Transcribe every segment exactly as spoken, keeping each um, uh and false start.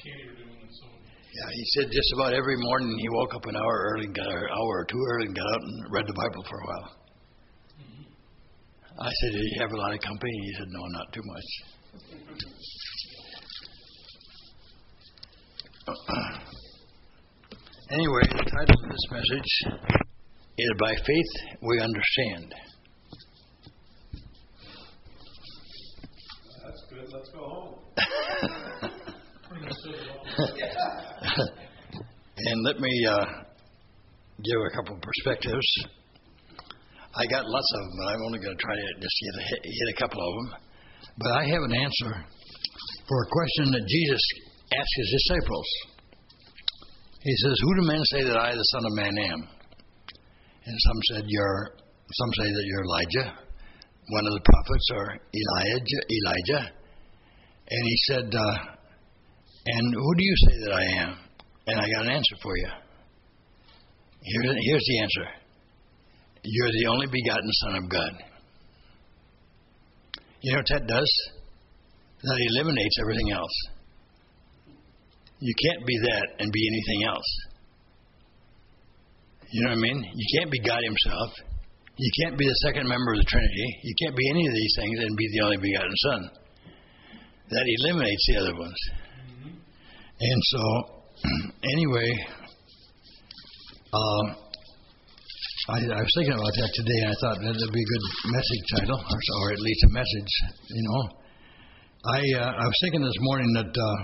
Katie were doing it. So. Yeah, he said just about every morning he woke up an hour early, and got an hour or two early, and got out and read the Bible for a while. Mm-hmm. I said, "Did you have a lot of company?" He said, "No, not too much." Anyway, the title of this message is "By Faith We Understand." That's good. Let's go home. And let me uh, give a couple perspectives. I got lots of them, but I'm only going to try to just hit a, hit a couple of them. But I have an answer for a question that Jesus asked his disciples. He says, "Who do men say that I, the Son of Man, am?" And some said you're. Some say that you're Elijah, one of the prophets, or Elijah. Elijah. And he said, uh, "And who do you say that I am?" And I got an answer for you. Here's, here's the answer. You're the only begotten Son of God. You know what that does? That eliminates everything else. You can't be that and be anything else. You know what I mean? You can't be God himself. You can't be the second member of the Trinity. You can't be any of these things and be the only begotten Son. That eliminates the other ones. Mm-hmm. And so, anyway, um, I, I was thinking about that today, and I thought that would be a good message title, or, or at least a message, you know. I uh, I was thinking this morning that uh,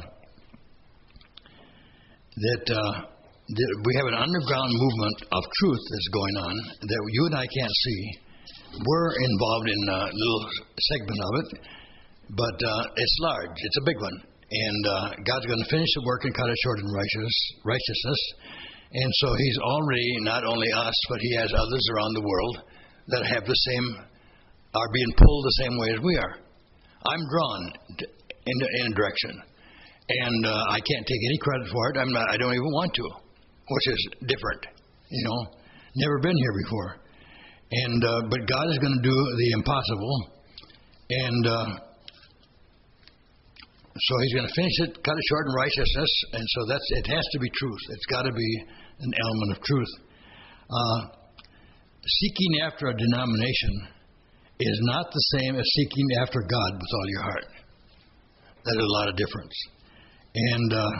that, uh, that we have an underground movement of truth that's going on that you and I can't see. We're involved in a little segment of it, but uh, it's large. It's a big one. And uh, God's going to finish the work and cut it short in righteous, righteousness. And so he's already, not only us, but he has others around the world that have the same, are being pulled the same way as we are. I'm drawn to, in, in a direction. And uh, I can't take any credit for it. I'm not, I don't even want to, which is different. You know, never been here before. And uh, but God is going to do the impossible. And uh, so he's going to finish it, cut it short in righteousness, and so that's it has to be truth. It's got to be an element of truth. Uh, seeking after a denomination is not the same as seeking after God with all your heart. There's a lot of difference. And uh,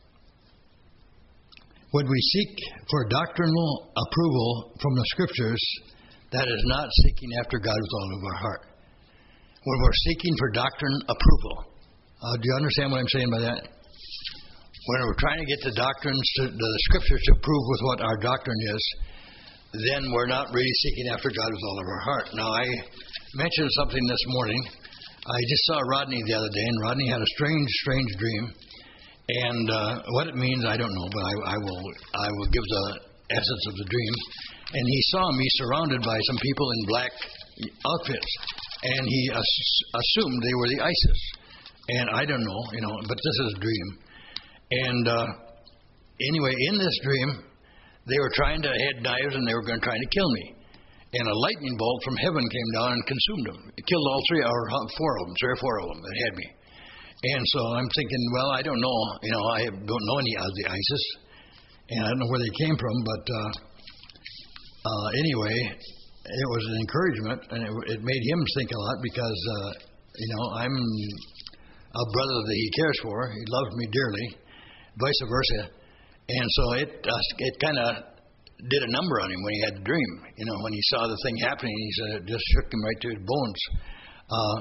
when we seek for doctrinal approval from the Scriptures, that is not seeking after God with all of our heart. When we're seeking for doctrine approval, Uh, do you understand what I'm saying by that? When we're trying to get the doctrines, to, the Scriptures to prove with what our doctrine is, then we're not really seeking after God with all of our heart. Now, I mentioned something this morning. I just saw Rodney the other day, and Rodney had a strange, strange dream. And uh, what it means, I don't know, but I, I will I will give the essence of the dream. And he saw me surrounded by some people in black outfits, and he ass- assumed they were the ISIS. And I don't know, you know, but this is a dream. And uh, anyway, in this dream, they were trying to head knives and they were going to try to kill me. And a lightning bolt from heaven came down and consumed them. It killed all three or four of them, three or four of them that had me. And so I'm thinking, well, I don't know, you know, I don't know any of the ISIS, and I don't know where they came from, but uh, uh, anyway, it was an encouragement, and it, it made him think a lot because, uh, you know, I'm a brother that he cares for. He loves me dearly, vice versa. And so it uh, it kind of did a number on him when he had the dream. You know, when he saw the thing happening, he said it just shook him right to his bones. Uh,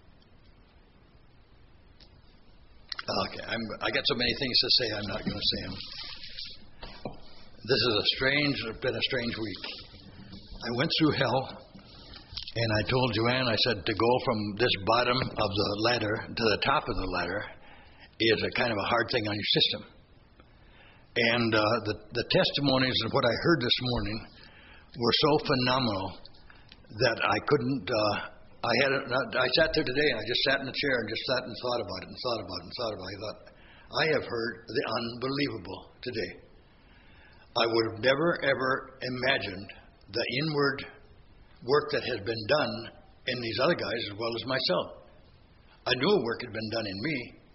okay, I'm, I got so many things to say, I'm not going to say them. This is a strange, been a strange week. I went through hell. And I told Joanne, I said, to go from this bottom of the ladder to the top of the ladder is a kind of a hard thing on your system. And uh, the, the testimonies of what I heard this morning were so phenomenal that I couldn't, uh, I had, a, I sat there today and I just sat in the chair and just sat and thought about it and thought about it and thought about it. I thought, I have heard the unbelievable today. I would have never, ever imagined the inward work that has been done in these other guys as well as myself. I knew a work had been done in me,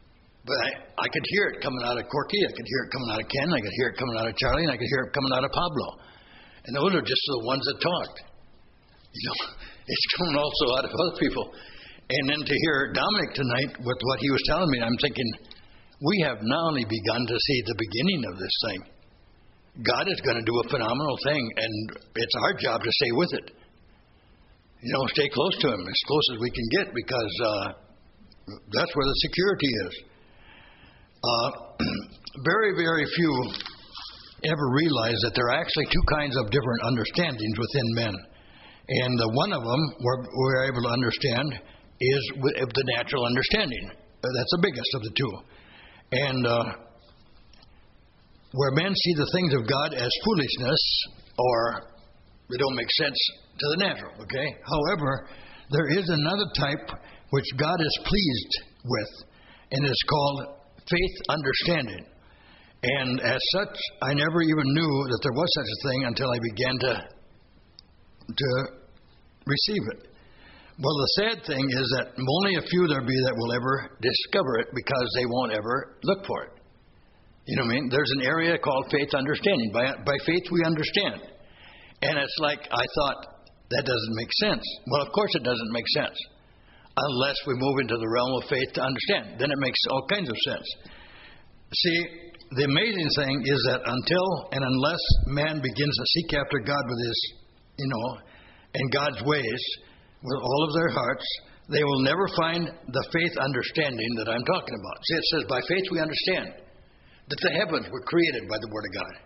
But I, I could hear it coming out of Corky, I could hear it coming out of Ken, I could hear it coming out of Charlie, and I could hear it coming out of Pablo. And those are just the ones that talked. You know, it's coming also out of other people. And then to hear Dominic tonight with what he was telling me, I'm thinking, we have not only begun to see the beginning of this thing. God is going to do a phenomenal thing, and it's our job to stay with it. You know, stay close to Him, as close as we can get, because uh, that's where the security is. Uh, very, very few ever realize that there are actually two kinds of different understandings within men. And uh, one of them we're, we're able to understand is with the natural understanding. Uh, that's the biggest of the two. And uh, where men see the things of God as foolishness, or they don't make sense to the natural, okay? However, there is another type which God is pleased with, and it's called faith understanding. And as such, I never even knew that there was such a thing until I began to to receive it. Well, the sad thing is that only a few there be that will ever discover it, because they won't ever look for it. You know what I mean? There's an area called faith understanding. By, by faith we understand. And it's like, I thought, that doesn't make sense. Well, of course it doesn't make sense. Unless we move into the realm of faith to understand. Then it makes all kinds of sense. See, the amazing thing is that until and unless man begins to seek after God with his, you know, and God's ways, with all of their hearts, they will never find the faith understanding that I'm talking about. See, it says, by faith we understand that the heavens were created by the Word of God.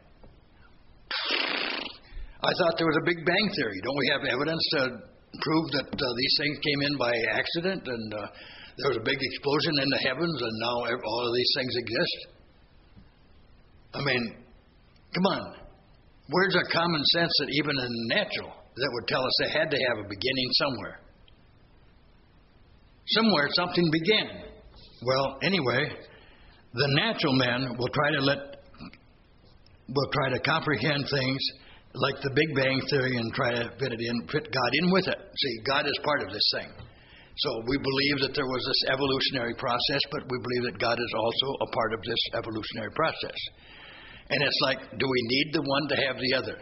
I thought there was a Big Bang Theory. Don't we have evidence to prove that uh, these things came in by accident, and uh, there was a big explosion in the heavens, and now all of these things exist? I mean, come on. Where's our common sense that even in the natural that would tell us they had to have a beginning somewhere? Somewhere something began. Well, anyway, the natural man will try to let, will try to comprehend things like the Big Bang Theory and try to fit it in, fit God in with it. See, God is part of this thing. So we believe that there was this evolutionary process, but we believe that God is also a part of this evolutionary process. And it's like, do we need the one to have the other?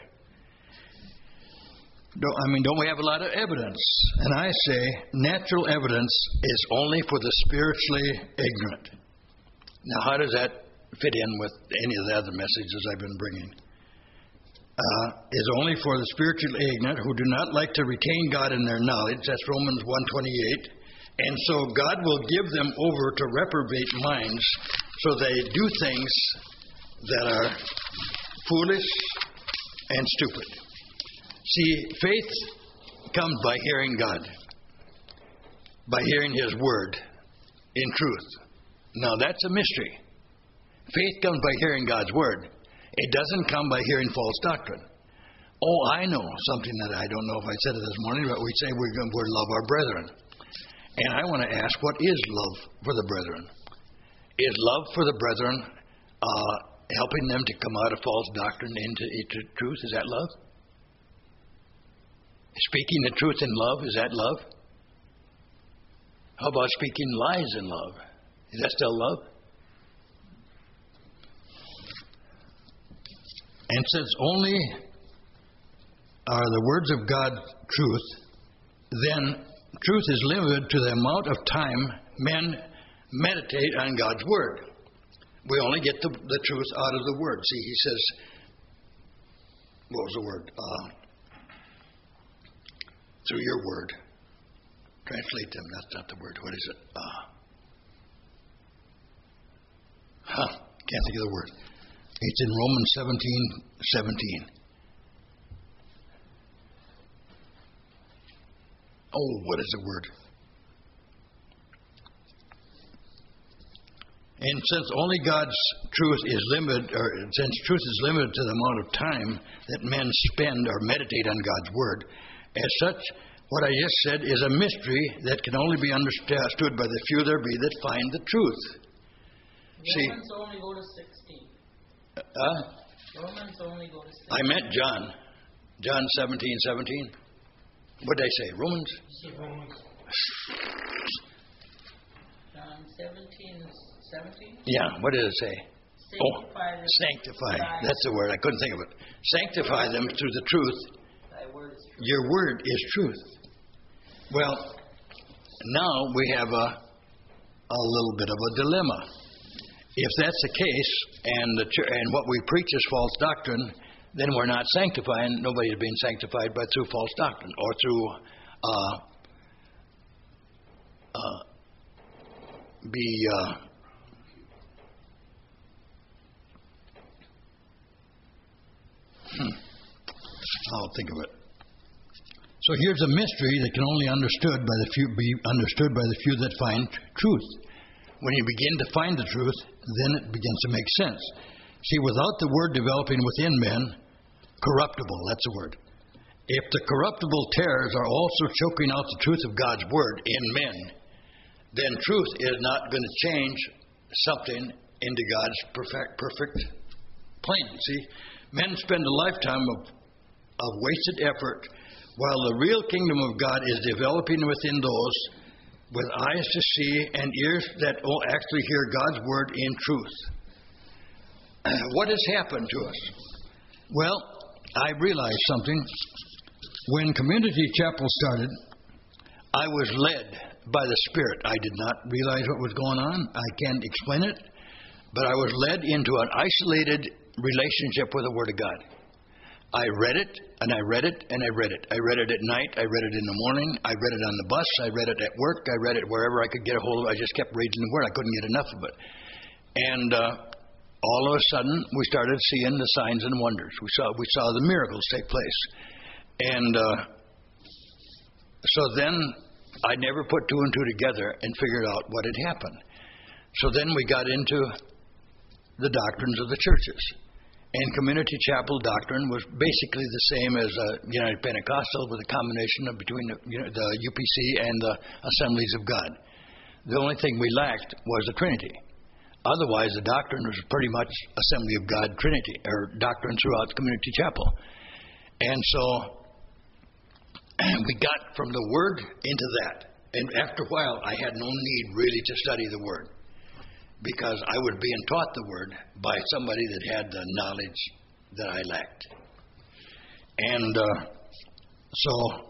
Don't, I mean, don't we have a lot of evidence? And I say, natural evidence is only for the spiritually ignorant. Now, how does that fit in with any of the other messages I've been bringing? Uh, is only for the spiritually ignorant who do not like to retain God in their knowledge. That's Romans one twenty-eight. And so God will give them over to reprobate minds, so they do things that are foolish and stupid. See, faith comes by hearing God, by hearing His Word in truth. Now, that's a mystery. Faith comes by hearing God's Word. It doesn't come by hearing false doctrine. Oh, I know something that I don't know if I said it this morning, but we say we're going to love our brethren. And I want to ask, what is love for the brethren? Is love for the brethren uh, helping them to come out of false doctrine into, into truth? Is that love? Speaking the truth in love, is that love? How about speaking lies in love? Is that still love? And since only are the words of God truth, then truth is limited to the amount of time men meditate on God's Word. We only get the, the truth out of the Word. See, He says, what was the word? Uh, through your Word. Translate them. That's not the word. What is it? Uh, huh, can't think of the word. It's in Romans seventeen seventeen. Oh, what is the word? And since only God's truth is limited, or since truth is limited to the amount of time that men spend or meditate on God's Word, as such, what I just said is a mystery that can only be understood by the few there be that find the truth. Romans See, only go to sixteen. Uh, Romans only go to sixteen. I meant John. John seventeen seventeen. What did I say? Romans? Romans. John seventeen seventeen? Yeah, what did it say? Sanctify them. Sanctify. Thy- That's the word. I couldn't think of it. Sanctify them through the truth. Thy word is true. Your word is truth. Well, now we have a a little bit of a dilemma. If that's the case, and the ch- and what we preach is false doctrine, then we're not sanctifying. Nobody's being sanctified by through false doctrine or through uh, uh, be. Uh, Hmm. I'll think of it. So here's a mystery that can only understood by the few, be understood by the few that find truth. When you begin to find the truth, then it begins to make sense. See, without the word developing within men, corruptible, that's the word. If the corruptible tares are also choking out the truth of God's word in men, then truth is not going to change something into God's perfect, perfect plan. See, men spend a lifetime of, of wasted effort while the real kingdom of God is developing within those with eyes to see and ears that will actually hear God's word in truth. What has happened to us? Well, I realized something. When Community Chapel started, I was led by the Spirit. I did not realize what was going on. I can't explain it. But I was led into an isolated relationship with the Word of God. I read it, and I read it, and I read it. I read it at night. I read it in the morning. I read it on the bus. I read it at work. I read it wherever I could get a hold of it. I just kept reading the Word. I couldn't get enough of it. And uh, all of a sudden, we started seeing the signs and wonders. We saw we saw the miracles take place. And uh, so then I never put two and two together and figured out what had happened. So then we got into the doctrines of the churches. And Community Chapel doctrine was basically the same as uh, United Pentecostal, with a combination of between the, you know, the U P C and the Assemblies of God. The only thing we lacked was the Trinity. Otherwise, the doctrine was pretty much Assembly of God Trinity, or doctrine throughout Community Chapel. And so we got from the Word into that. And after a while, I had no need really to study the Word, because I was being taught the Word by somebody that had the knowledge that I lacked. And uh, so,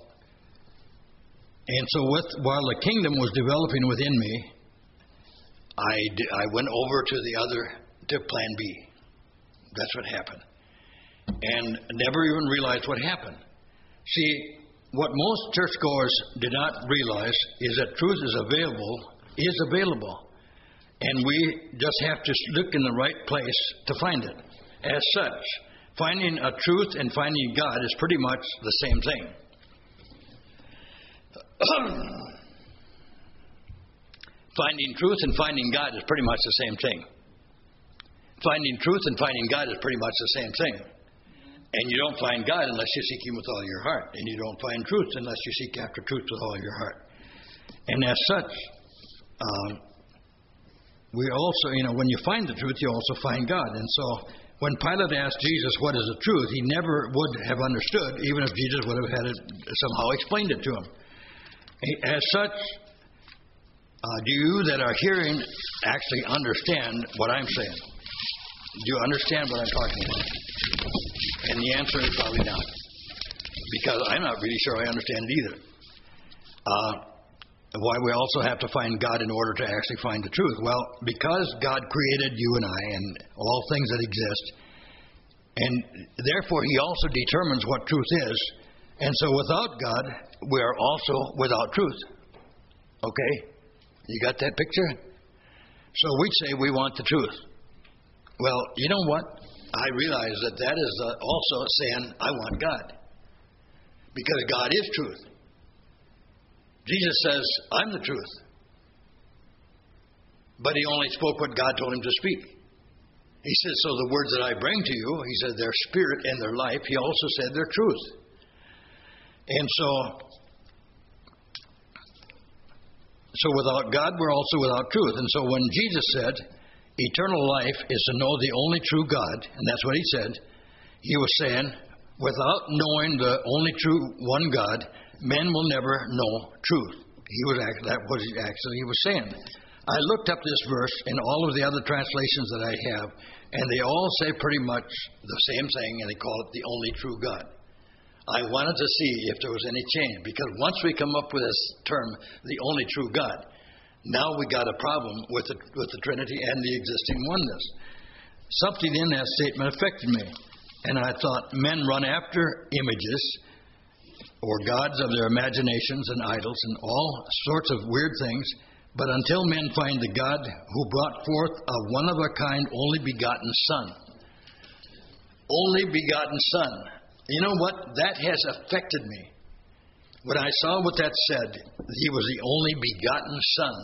and so, with while the kingdom was developing within me, I d- I went over to the other to Plan B. That's what happened, and never even realized what happened. See, what most churchgoers did not realize is that truth is available, is available. And we just have to look in the right place to find it. As such, finding a truth and finding God is pretty much the same thing. Finding truth and finding God is pretty much the same thing. Finding truth and finding God is pretty much the same thing. And you don't find God unless you seek Him with all your heart. And you don't find truth unless you seek after truth with all your heart. And as such, um, we also, you know, when you find the truth, you also find God. And so when Pilate asked Jesus, what is the truth, he never would have understood, even if Jesus would have had it somehow explained it to him. As such, uh, do you that are hearing actually understand what I'm saying? Do you understand what I'm talking about? And the answer is probably not, because I'm not really sure I understand it either. Uh, why we also have to find God in order to actually find the truth. Well, because God created you and I and all things that exist, and therefore He also determines what truth is. And so without God, we are also without truth. Okay? You got that picture? So we say we want the truth. Well, you know what? I realize that that is uh, also saying I want God, because God is truth. Jesus says, I'm the truth. But He only spoke what God told Him to speak. He says, so the words that I bring to you, He said, they're spirit and their life. He also said they're truth. And so, so without God, we're also without truth. And so when Jesus said, eternal life is to know the only true God, and that's what He said, He was saying, without knowing the only true one God, men will never know truth. He was that was actually he was saying. I looked up this verse in all of the other translations that I have, and they all say pretty much the same thing, and they call it the only true God. I wanted to see if there was any change, because once we come up with this term, the only true God, now we got a problem with the, with the Trinity and the existing oneness. Something in that statement affected me, and I thought men run after images or gods of their imaginations and idols and all sorts of weird things, but until men find the God who brought forth a one-of-a-kind, only begotten Son. Only begotten Son. You know what? That has affected me. When I saw what that said, he was the only begotten Son.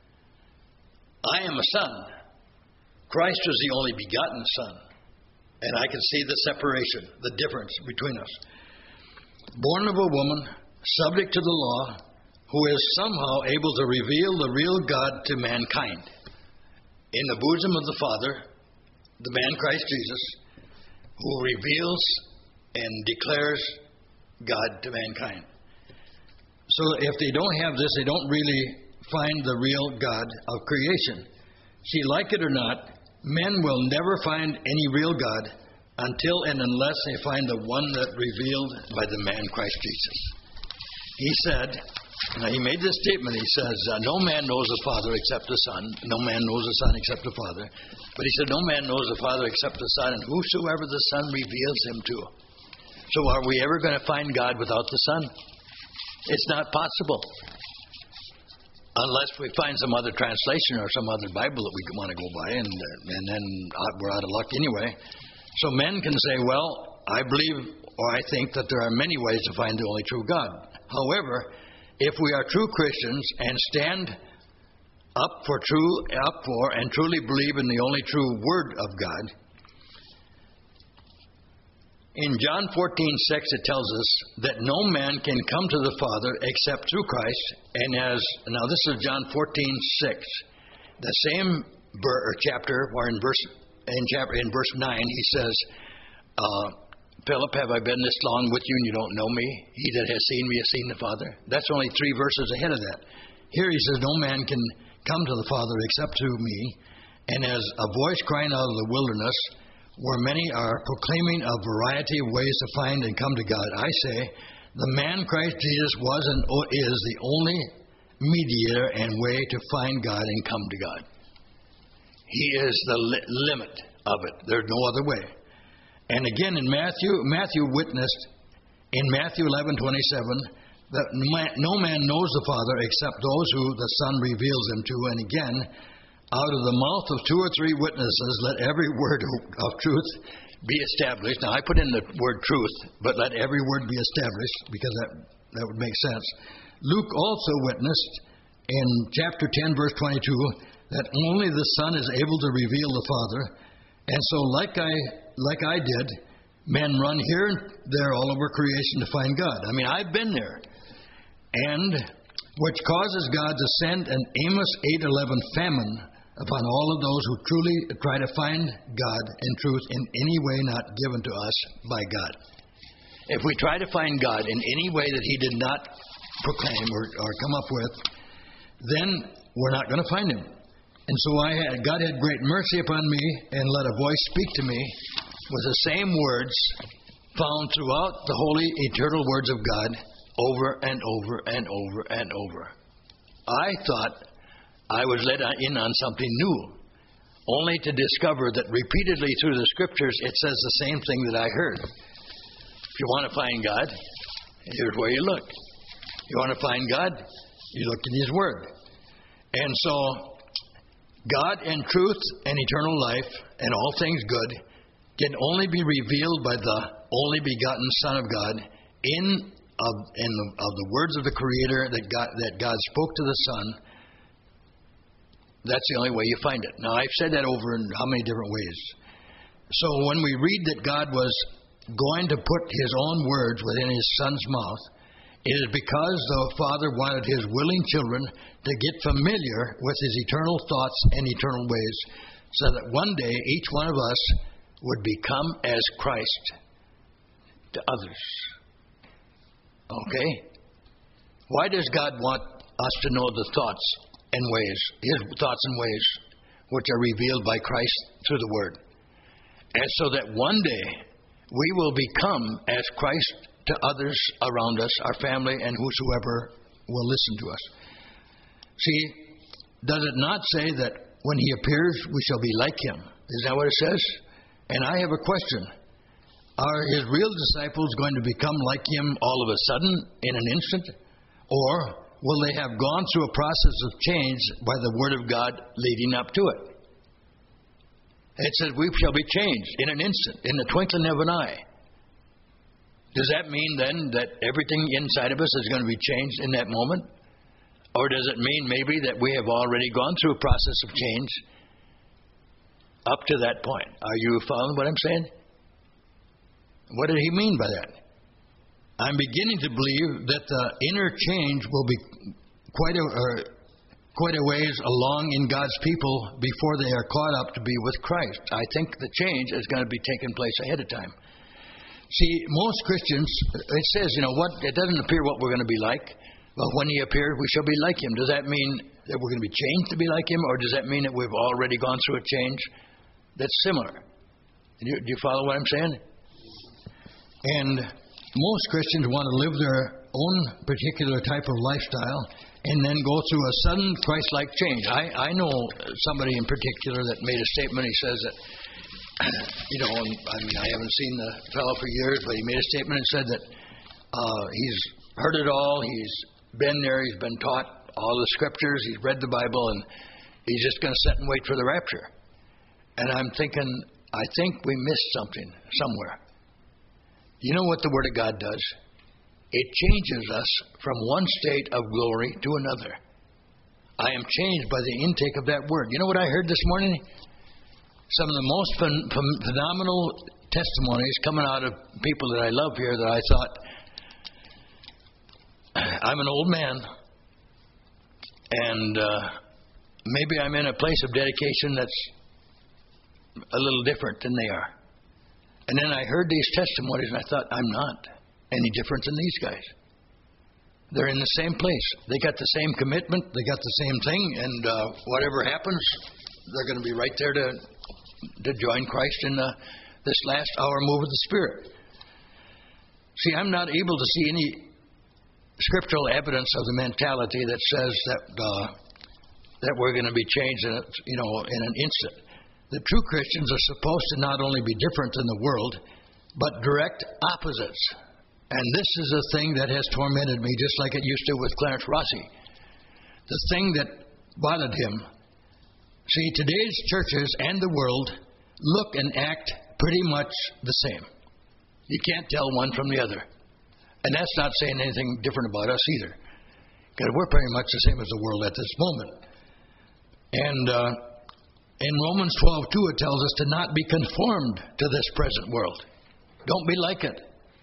I am a son. Christ was the only begotten Son. And I can see the separation, the difference between us. Born of a woman, subject to the law, who is somehow able to reveal the real God to mankind. In the bosom of the Father, the man Christ Jesus, who reveals and declares God to mankind. So if they don't have this, they don't really find the real God of creation. See, like it or not, men will never find any real God until and unless they find the one that revealed by the man Christ Jesus. He said, now he made this statement, he says, uh, no man knows the Father except the Son, no man knows the Son except the Father. But he said, no man knows the Father except the Son, and whosoever the Son reveals him to. So are we ever going to find God without the Son? It's not possible. Unless we find some other translation or some other Bible that we want to go by, and, and then we're out of luck anyway. So men can say, well, I believe or I think that there are many ways to find the only true God. However, if we are true Christians and stand up for true, up for and truly believe in the only true Word of God, in John fourteen six it tells us that no man can come to the Father except through Christ. And as now this is John fourteen six, the same ver, or chapter, where in verse in chapter in verse nine he says, uh, Philip, have I been this long with you and you don't know me? He that has seen me has seen the Father. That's only three verses ahead of that. Here he says, no man can come to the Father except through me. And as a voice crying out of the wilderness, where many are proclaiming a variety of ways to find and come to God, I say, the man Christ Jesus was and is the only mediator and way to find God and come to God. He is the li- limit of it. There's no other way. And again in Matthew, Matthew witnessed in Matthew eleven twenty-seven that no man knows the Father except those who the Son reveals him to. And again, out of the mouth of two or three witnesses, let every word of truth be established. Now, I put in the word truth, but let every word be established, because that, that would make sense. Luke also witnessed in chapter ten, verse twenty-two, that only the Son is able to reveal the Father. And so, like I, like I did, men run here and there all over creation to find God. I mean, I've been there. And which causes God to send an Amos eight eleven famine upon all of those who truly try to find God and truth in any way not given to us by God. If we try to find God in any way that He did not proclaim or, or come up with, then we're not going to find Him. And so I had, God had great mercy upon me and let a voice speak to me with the same words found throughout the holy, eternal words of God over and over and over and over. I thought I was led in on something new, only to discover that repeatedly through the Scriptures it says the same thing that I heard. If you want to find God, here's where you look. You want to find God, you look in His Word. And so, God and truth and eternal life and all things good can only be revealed by the only begotten Son of God in, of, in the, of the words of the Creator that God, that God spoke to the Son. That's the only way you find it. Now, I've said that over in how many different ways. So when we read that God was going to put His own words within His Son's mouth, it is because the Father wanted His willing children to get familiar with His eternal thoughts and eternal ways, so that one day each one of us would become as Christ to others. Okay? Why does God want us to know the thoughts and ways, His thoughts and ways, which are revealed by Christ through the Word. And so that one day we will become as Christ to others around us, our family, and whosoever will listen to us. See, does it not say that when He appears, we shall be like Him? Is that what it says? And I have a question. Are His real disciples going to become like Him all of a sudden, in an instant? Or will they have gone through a process of change by the Word of God leading up to it? It says we shall be changed in an instant, in the twinkling of an eye. Does that mean then that everything inside of us is going to be changed in that moment? Or does it mean maybe that we have already gone through a process of change up to that point? Are you following what I'm saying? What did He mean by that? I'm beginning to believe that the inner change will be quite a, uh, quite a ways along in God's people before they are caught up to be with Christ. I think the change is going to be taking place ahead of time. See, most Christians, it says, you know what, it doesn't appear what we're going to be like. But when He appears, we shall be like Him. Does that mean that we're going to be changed to be like Him? Or does that mean that we've already gone through a change that's similar? Do you, do you follow what I'm saying? And most Christians want to live their own particular type of lifestyle and then go through a sudden Christ-like change. I, I know somebody in particular that made a statement. He says that, you know, I mean, I haven't seen the fellow for years, but he made a statement and said that uh, he's heard it all. He's been there. He's been taught all the scriptures. He's read the Bible, and he's just going to sit and wait for the rapture. And I'm thinking, I think we missed something somewhere. You know what the Word of God does? It changes us from one state of glory to another. I am changed by the intake of that Word. You know what I heard this morning? Some of the most phen- phen- phenomenal testimonies coming out of people that I love here that I thought, I'm an old man, and uh, maybe I'm in a place of dedication that's a little different than they are. And then I heard these testimonies, and I thought, I'm not any different than these guys. They're in the same place. They got the same commitment. They got the same thing. And uh, whatever happens, they're going to be right there to to join Christ in the, this last hour move of the Spirit. See, I'm not able to see any scriptural evidence of the mentality that says that uh, that we're going to be changed in a, you know, in an instant. The true Christians are supposed to not only be different than the world, but direct opposites. And this is a thing that has tormented me, just like it used to with Clarence Rossi. The thing that bothered him. See, today's churches and the world look and act pretty much the same. You can't tell one from the other. And that's not saying anything different about us either, because we're pretty much the same as the world at this moment. And uh, in Romans twelve two, it tells us to not be conformed to this present world. Don't be like it.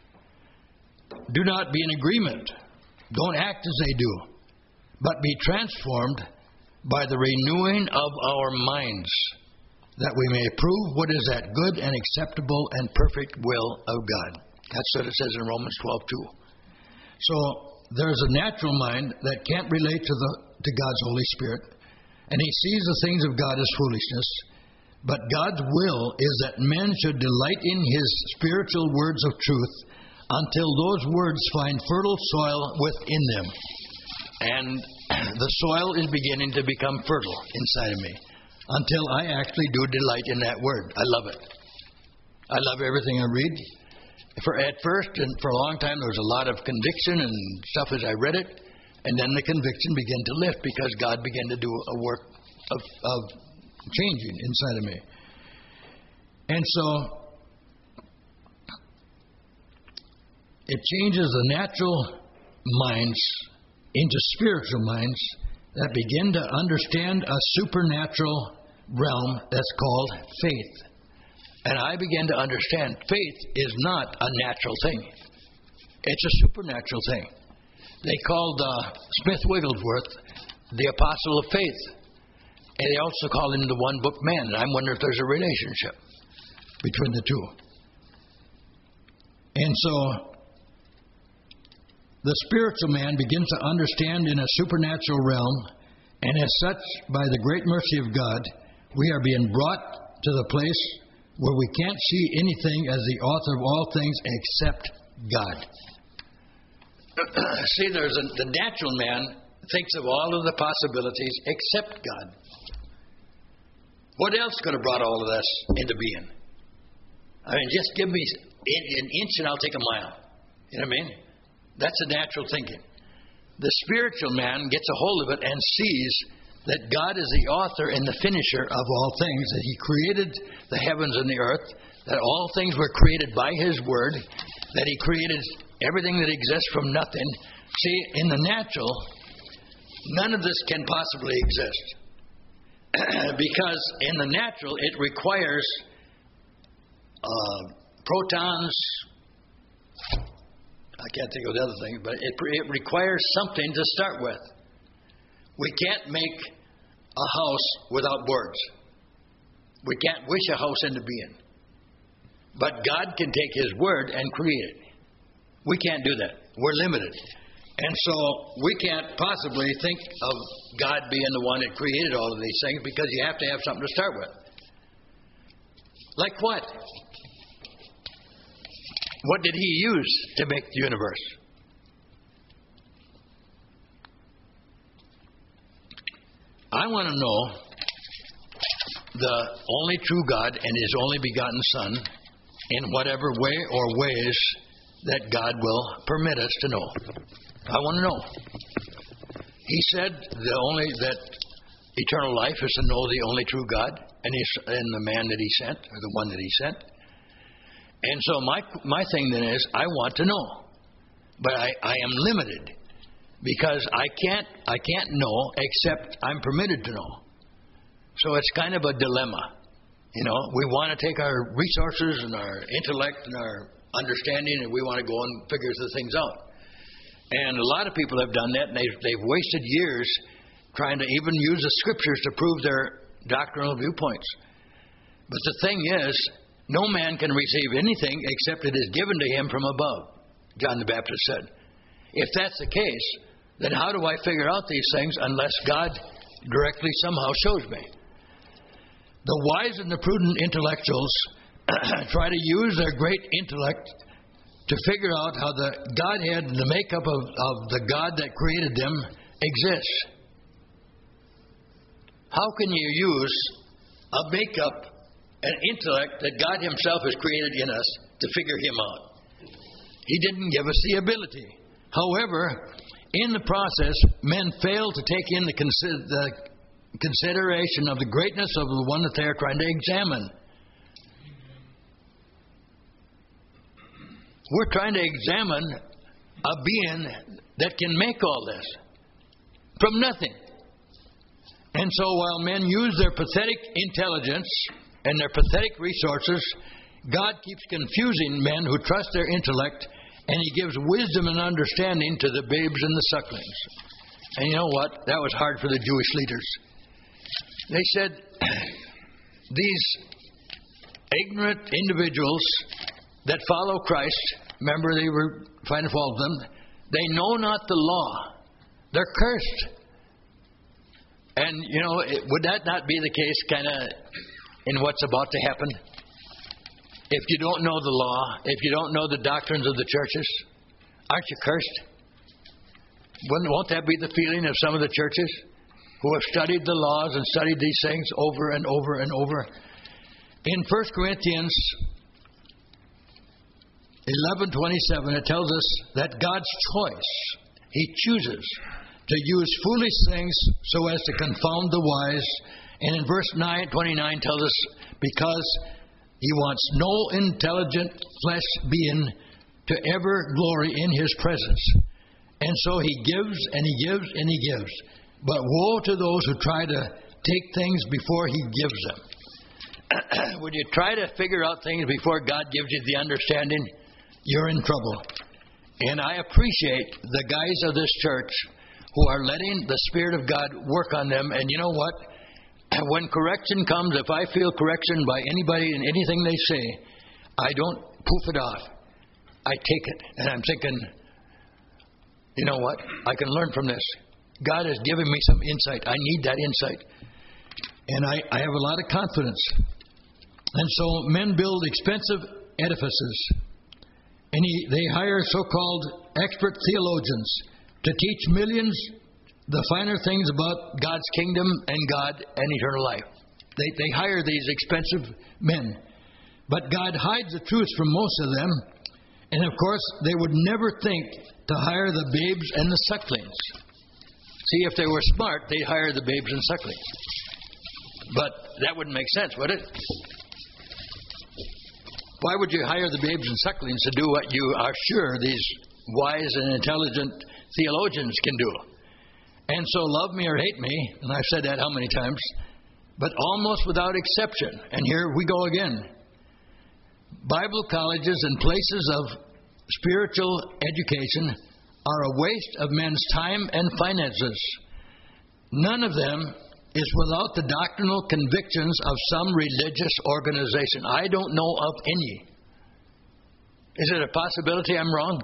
Do not be in agreement. Don't act as they do, but be transformed by the renewing of our minds, that we may prove what is that good and acceptable and perfect will of God. That's what it says in Romans twelve two. So there's a natural mind that can't relate to the to God's Holy Spirit, and he sees the things of God as foolishness. But God's will is that men should delight in His spiritual words of truth until those words find fertile soil within them. And the soil is beginning to become fertile inside of me until I actually do delight in that word. I love it. I love everything I read. For at first, and for a long time, there was a lot of conviction and stuff as I read it, and then the conviction began to lift because God began to do a work of, of changing inside of me. And so it changes the natural minds into spiritual minds that begin to understand a supernatural realm that's called faith. And I began to understand faith is not a natural thing. It's a supernatural thing. They called uh, Smith Wigglesworth the apostle of faith. And they also called him the one-book man. And I wonder if there's a relationship between the two. And so the spiritual man begins to understand in a supernatural realm And as such, by the great mercy of God, we are being brought to the place where we can't see anything as the author of all things except God. See, there's a, the natural man thinks of all of the possibilities except God. What else could have brought all of this into being? I mean, just give me an inch and I'll take a mile. You know what I mean? That's the natural thinking. The spiritual man gets a hold of it and sees that God is the author and the finisher of all things, that He created the heavens and the earth, that all things were created by His Word, that He created everything that exists from nothing. See, in the natural, none of this can possibly exist. Because in the natural, it requires uh, protons. I can't think of the other thing, but it, it requires something to start with. We can't make a house without words. We can't wish a house into being. But God can take His Word and create it. We can't do that. We're limited. And so we can't possibly think of God being the one that created all of these things, because you have to have something to start with. Like what? What did He use to make the universe? I want to know the only true God and His only begotten Son in whatever way or ways that God will permit us to know. I want to know. He said the only that eternal life is to know the only true God and, his, and the man that He sent, or the one that He sent. And so my my thing then is, I want to know, but I, I am limited, because I can't I can't know except I'm permitted to know. So it's kind of a dilemma. You know, we want to take our resources and our intellect and our understanding, and we want to go and figure the things out. And a lot of people have done that, and they've, they've wasted years trying to even use the Scriptures to prove their doctrinal viewpoints. But the thing is, no man can receive anything except it is given to him from above, John the Baptist said. If that's the case, then how do I figure out these things unless God directly somehow shows me? The wise and the prudent intellectuals try to use their great intellect to figure out how the Godhead and the makeup of, of the God that created them exists. How can you use a makeup, an intellect that God Himself has created in us to figure Him out? He didn't give us the ability. However, in the process, men fail to take in the, consider, the consideration of the greatness of the one that they are trying to examine. We're trying to examine a being that can make all this from nothing. And so while men use their pathetic intelligence and their pathetic resources, God keeps confusing men who trust their intellect, and He gives wisdom and understanding to the babes and the sucklings. And you know what? That was hard for the Jewish leaders. They said, these ignorant individuals that follow Christ, remember they were finding fault with them, they know not the law. They're cursed. And, you know, it, would that not be the case kind of in what's about to happen? If you don't know the law, if you don't know the doctrines of the churches, aren't you cursed? Wouldn't, won't that be the feeling of some of the churches who have studied the laws and studied these things over and over and over? In First Corinthians eleven twenty-seven, it tells us that God's choice, He chooses to use foolish things so as to confound the wise. And in verse nine twenty-nine tells us, because He wants no intelligent flesh being to ever glory in His presence. And so He gives and He gives and He gives. But woe to those who try to take things before He gives them. When you try to figure out things before God gives you the understanding, you're in trouble. And I appreciate the guys of this church who are letting the Spirit of God work on them. And you know what? When correction comes, if I feel correction by anybody in anything they say, I don't poof it off. I take it. And I'm thinking, you know what? I can learn from this. God has given me some insight. I need that insight. And I, I have a lot of confidence. And so men build expensive edifices. And he, they hire so-called expert theologians to teach millions the finer things about God's kingdom and God and eternal life. They, they hire these expensive men. But God hides the truth from most of them. And of course, they would never think to hire the babes and the sucklings. See, if they were smart, they'd hire the babes and sucklings. But that wouldn't make sense, would it? Why would you hire the babes and sucklings to do what you are sure these wise and intelligent theologians can do? And so love me or hate me, and I've said that how many times, but almost without exception, and here we go again, Bible colleges and places of spiritual education are a waste of men's time and finances. None of them is without the doctrinal convictions of some religious organization. I don't know of any. Is it a possibility I'm wrong?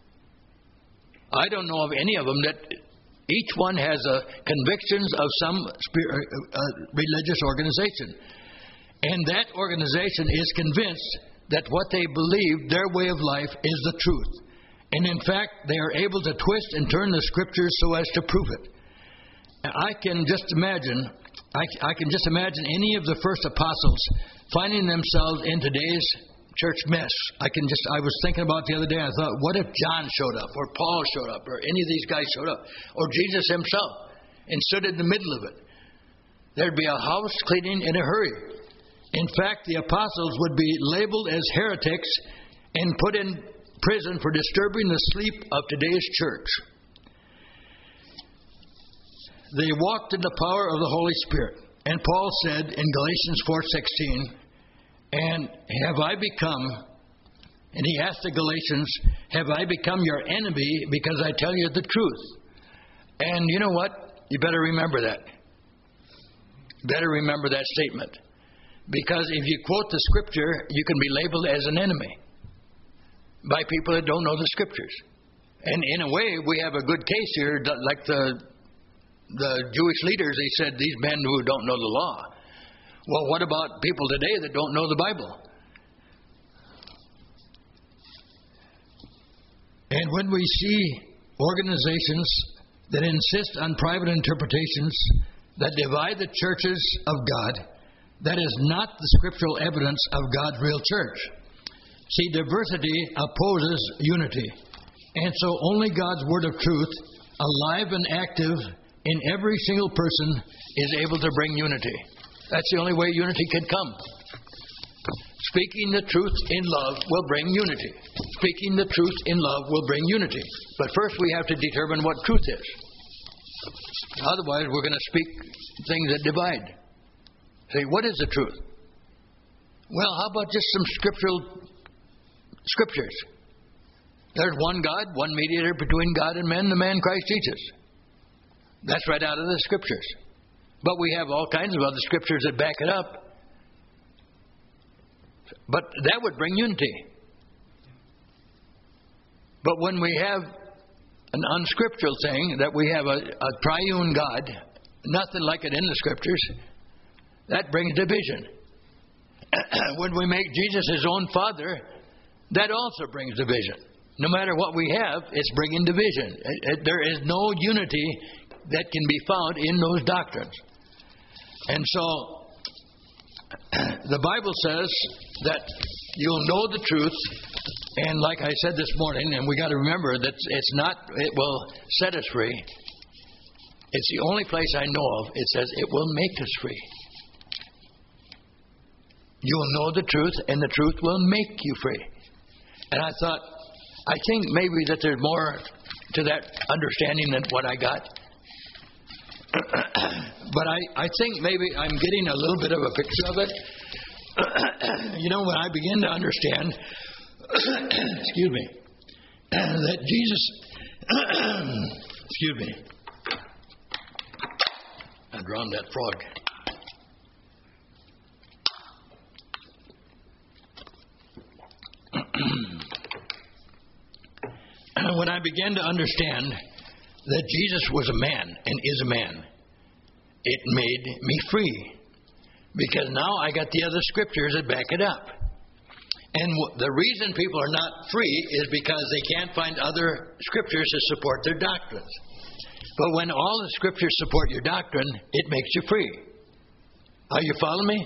I don't know of any of them that each one has a convictions of some spirit, uh, religious organization. And that organization is convinced that what they believe, their way of life, is the truth. And in fact, they are able to twist and turn the scriptures so as to prove it. I can just imagine, I, I can just imagine any of the first apostles finding themselves in today's church mess. I can just, I was thinking about it the other day, I thought, what if John showed up, or Paul showed up, or any of these guys showed up, or Jesus himself, and stood in the middle of it? There'd be a house cleaning in a hurry. In fact, the apostles would be labeled as heretics and put in prison for disturbing the sleep of today's church. They walked in the power of the Holy Spirit. And Paul said in Galatians four sixteen, and have I become, and he asked the Galatians, have I become your enemy because I tell you the truth? And you know what? You better remember that. Better remember that statement. Because if you quote the scripture, you can be labeled as an enemy by people that don't know the scriptures. And in a way, we have a good case here, like the the Jewish leaders. They said, these men who don't know the law. Well, what about people today that don't know the Bible? And when we see organizations that insist on private interpretations that divide the churches of God, that is not the scriptural evidence of God's real church. See, diversity opposes unity. And so only God's word of truth, alive and active in every single person, is able to bring unity. That's the only way unity can come. Speaking the truth in love will bring unity. Speaking the truth in love will bring unity. But first we have to determine what truth is. Otherwise we're going to speak things that divide. Say, what is the truth? Well, how about just some scriptural scriptures? There's one God, one mediator between God and men, the man Christ Jesus. That's right out of the scriptures. But we have all kinds of other scriptures that back it up. But that would bring unity. But when we have an unscriptural thing, that we have a, a triune God, nothing like it in the scriptures, that brings division. When we make Jesus his own Father, that also brings division. No matter what we have, it's bringing division. It, it, there is no unity that can be found in those doctrines. And so, the Bible says that you'll know the truth, and like I said this morning, and we got to remember that it's not, it will set us free. It's the only place I know of, it says it will make us free. You'll know the truth, and the truth will make you free. And I thought, I think maybe that there's more to that understanding than what I got. But I, I think maybe I'm getting a little bit of a picture of it. You know, when I begin to understand, excuse me, that Jesus, excuse me, I drowned that frog. When I began to understand that Jesus was a man and is a man, it made me free. Because now I got the other scriptures that back it up. And w- the reason people are not free is because they can't find other scriptures to support their doctrines. But when all the scriptures support your doctrine, it makes you free. Are you following me?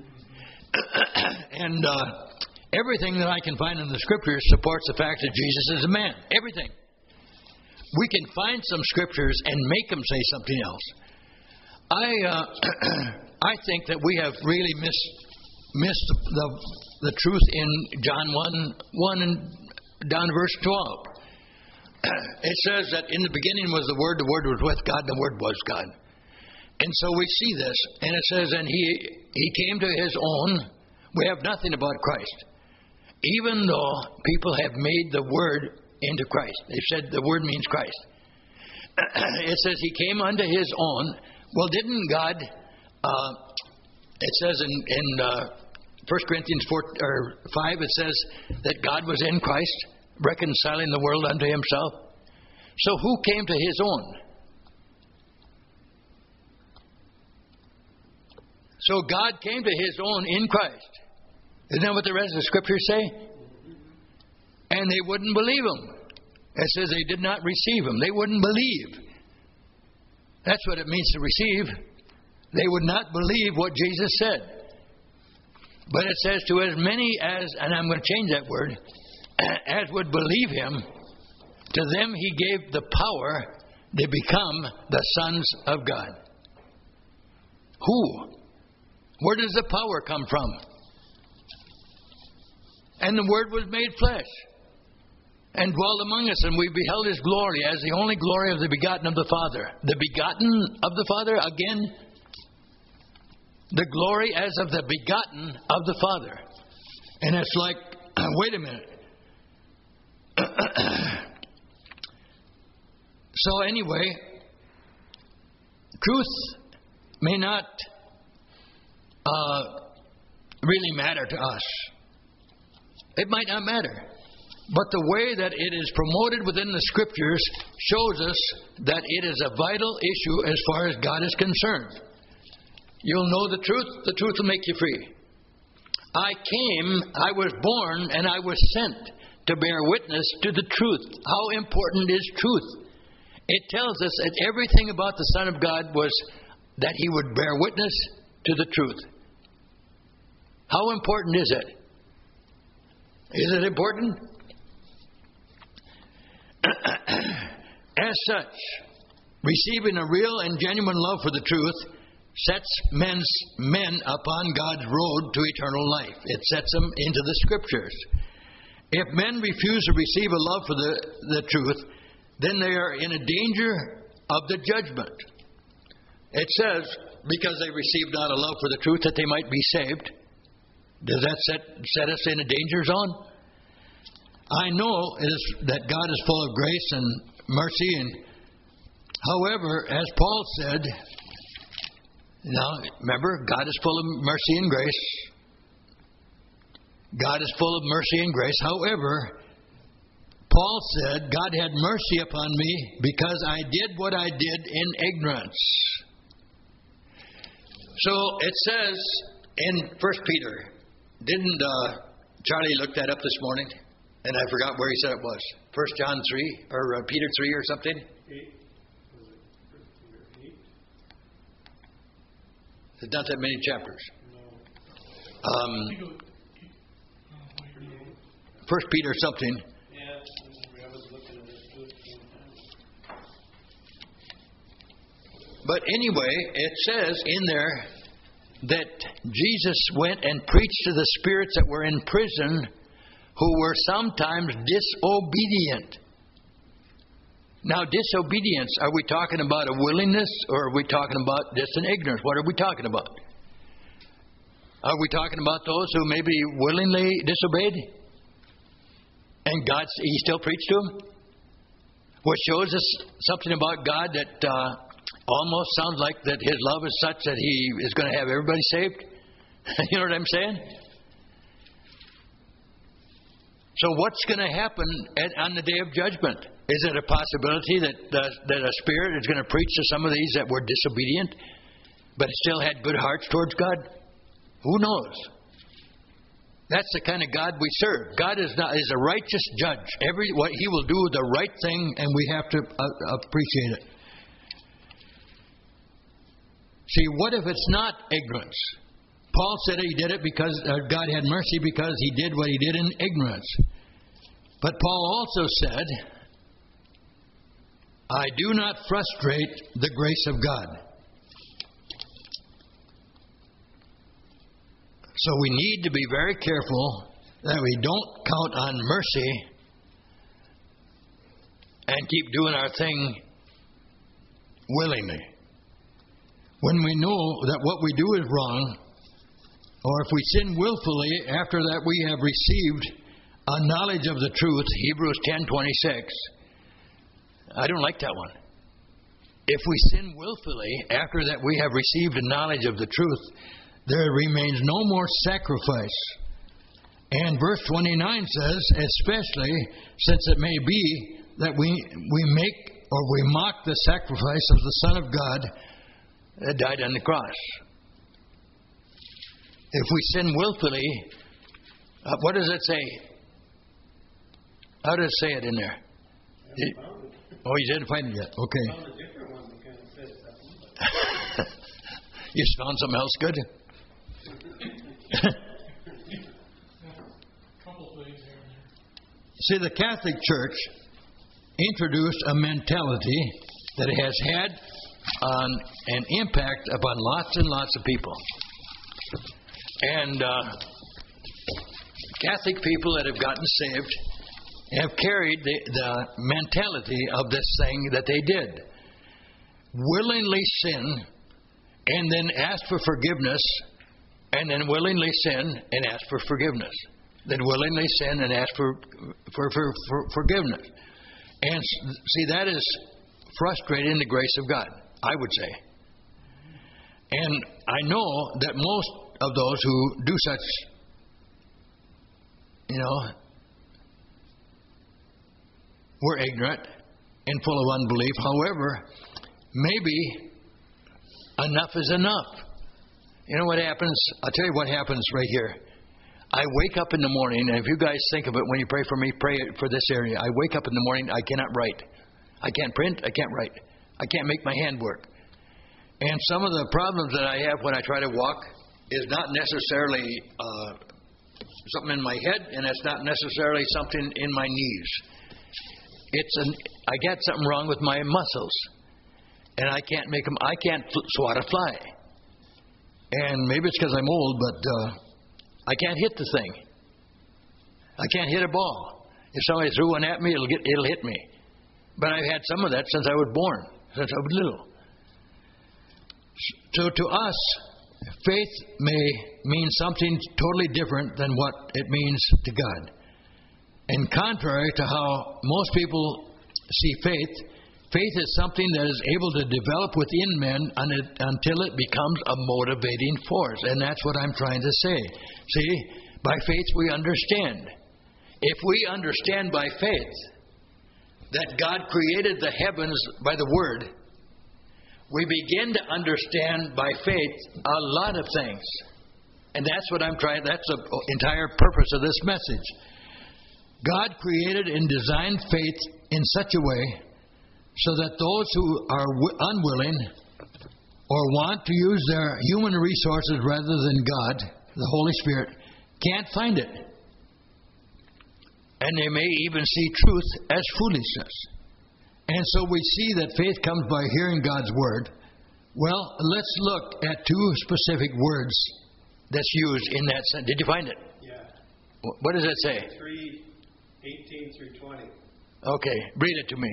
and uh, everything that I can find in the scriptures supports the fact that Jesus is a man. Everything. We can find some scriptures and make them say something else. I uh, I think that we have really missed missed the the truth in John one one and down to verse twelve. It says that in the beginning was the Word, the Word was with God, the Word was God. And so we see this, and it says, and he he came to his own. We have nothing about Christ, even though people have made the Word into Christ. They said the Word means Christ. It says he came unto his own. Well, didn't God? Uh, it says in in uh, First Corinthians four or five, it says that God was in Christ, reconciling the world unto Himself. So who came to His own? So God came to His own in Christ. Isn't that what the rest of the scriptures say? And they wouldn't believe Him. It says they did not receive Him. They wouldn't believe. That's what it means to receive. They would not believe what Jesus said. But it says to as many as, and I'm going to change that word, as would believe Him, to them He gave the power to become the sons of God. Who? Where does the power come from? And the Word was made flesh and dwelled among us, and we beheld His glory as the only glory of the begotten of the Father. The begotten of the Father, again, the glory as of the begotten of the Father. And it's like, wait a minute. So anyway, truth may not uh, really matter to us. It might not matter. But the way that it is promoted within the Scriptures shows us that it is a vital issue as far as God is concerned. You'll know the truth. The truth will make you free. I came, I was born, and I was sent to bear witness to the truth. How important is truth? It tells us that everything about the Son of God was that He would bear witness to the truth. How important is it? Is it important? As such, receiving a real and genuine love for the truth sets men's men upon God's road to eternal life. It sets them into the Scriptures. If men refuse to receive a love for the, the truth, then they are in a danger of the judgment. It says, because they received not a love for the truth, that they might be saved. Does that set, set us in a danger zone? I know is that God is full of grace and mercy, and however, as Paul said, now remember, God is full of mercy and grace. God is full of mercy and grace. However, Paul said, God had mercy upon me because I did what I did in ignorance. So it says in First Peter, didn't uh, Charlie look that up this morning? And I forgot where he said it was. First John three, or uh, Peter three or something? Eight. Was it First Peter eight? There's not that many chapters. No. Um, First Peter something. Yeah, I was looking at it too at the same time. But anyway, it says in there that Jesus went and preached to the spirits that were in prison who were sometimes disobedient. Now, disobedience, are we talking about a willingness or are we talking about just an ignorance? What are we talking about? Are we talking about those who maybe willingly disobeyed? And God, He still preached to them? Which shows us something about God that uh, almost sounds like that His love is such that He is going to have everybody saved. You know what I'm saying? So what's going to happen at, on the day of judgment? Is it a possibility that uh, that a spirit is going to preach to some of these that were disobedient, but still had good hearts towards God? Who knows? That's the kind of God we serve. God is not is a righteous judge. Every what He will do the right thing, and we have to uh, appreciate it. See, what if it's not ignorance? Paul said he did it because uh, God had mercy because he did what he did in ignorance. But Paul also said, I do not frustrate the grace of God. So we need to be very careful that we don't count on mercy and keep doing our thing willingly. When we know that what we do is wrong, or if we sin willfully after that we have received a knowledge of the truth, Hebrews ten twenty-six. I don't like that one. If we sin willfully after that we have received a knowledge of the truth, there remains no more sacrifice. And verse twenty-nine says, especially since it may be that we we make or we mock the sacrifice of the Son of God that died on the cross. If we sin willfully, uh, what does it say? How does it say it in there? Did, oh, you didn't find it yet. Okay. I found a different one that kind of says something. You found something else good? See, the Catholic Church introduced a mentality that has had on an impact upon lots and lots of people. And uh, Catholic people that have gotten saved have carried the, the mentality of this thing that they did. Willingly sin and then ask for forgiveness, and then willingly sin and ask for forgiveness. Then willingly sin and ask for, for, for, for forgiveness. And see, that is frustrating the grace of God, I would say. And I know that most of those who do such, you know, were ignorant and full of unbelief. However, maybe enough is enough. You know what happens? I'll tell you what happens right here. I wake up in the morning, and if you guys think of it when you pray for me, pray for this area. I wake up in the morning, I cannot write. I can't print, I can't write. I can't make my hand work. And some of the problems that I have when I try to walk is not necessarily uh, something in my head, and it's not necessarily something in my knees. It's an I got something wrong with my muscles, and I can't make them. I can't swat a fly. And maybe it's because I'm old, but uh, I can't hit the thing. I can't hit a ball. If somebody threw one at me, it'll get it'll hit me. But I've had some of that since I was born, since I was little. So to us, faith may mean something totally different than what it means to God. And contrary to how most people see faith, faith is something that is able to develop within men until it becomes a motivating force. And that's what I'm trying to say. See, by faith we understand. If we understand by faith that God created the heavens by the Word, we begin to understand by faith a lot of things. And that's what I'm trying, that's the entire purpose of this message. God created and designed faith in such a way so that those who are unwilling or want to use their human resources rather than God, the Holy Spirit, can't find it. And they may even see truth as foolishness. And so we see that faith comes by hearing God's Word. Well, let's look at two specific words that's used in that sentence. Did you find it? Yeah. What does it say? three eighteen through twenty. Okay, read it to me.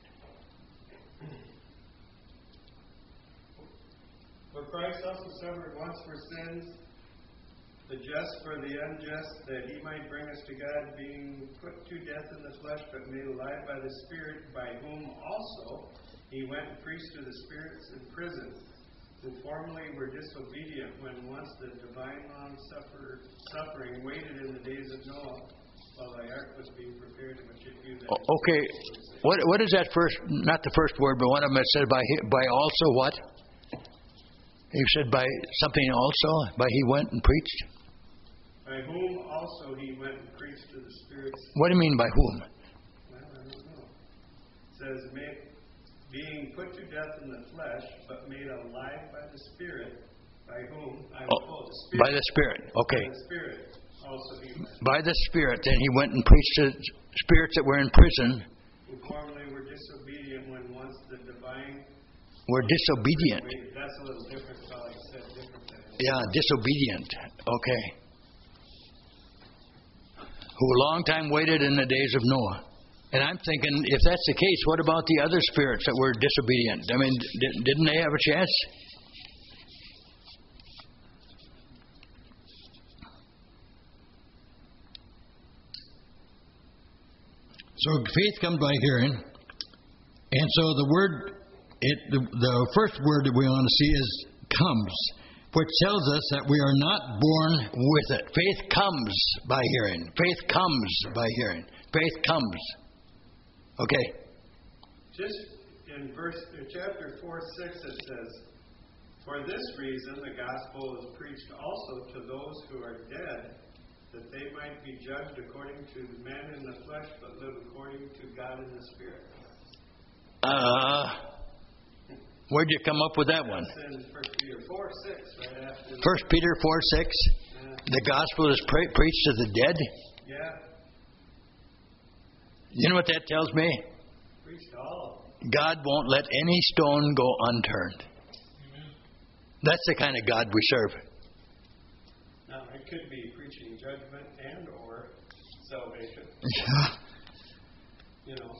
For Christ also suffered once for sins, the just for the unjust, that he might bring us to God, being put to death in the flesh, but made alive by the Spirit, by whom also he went and preached to the spirits in prison, who formerly were disobedient, when once the divine long suffer, suffering waited in the days of Noah, while thy ark was being prepared, which it knew that. O- Okay, what what is that first? Not the first word, but one of them that said by hi- by also what? You said by something also. By he went and preached. By whom also he went and preached to the spirits. What do you mean by whom? Well, I don't know. It says, made, being put to death in the flesh, but made alive by the Spirit, by whom I Oh, oh, the Spirit. by the Spirit. Okay. By the Spirit also he went. By the Spirit, then he went and preached to spirits that were in prison. Who formerly were disobedient when once the divine. Were disobedient. Wait, that's a little different, so I said different than. Yeah, disobedient. Okay. Who a long time waited in the days of Noah. And I'm thinking, if that's the case, what about the other spirits that were disobedient? I mean, d- didn't they have a chance? So faith comes by hearing. And so the word, it, the, the first word that we want to see is comes, which tells us that we are not born with it. Faith comes by hearing. Faith comes by hearing. Faith comes. Okay. Just in verse, in chapter four, six, it says, for this reason the gospel is preached also to those who are dead, that they might be judged according to the man in the flesh, but live according to God in the Spirit. Uh, where'd you come up with that one? That's in First Peter four, six, right after. First Peter four six. Yeah. The gospel is pre- preached to the dead. Yeah. You know what that tells me? Preached to all. God won't let any stone go unturned. Mm-hmm. That's the kind of God we serve. Now, it could be preaching judgment and or salvation. Yeah. You know.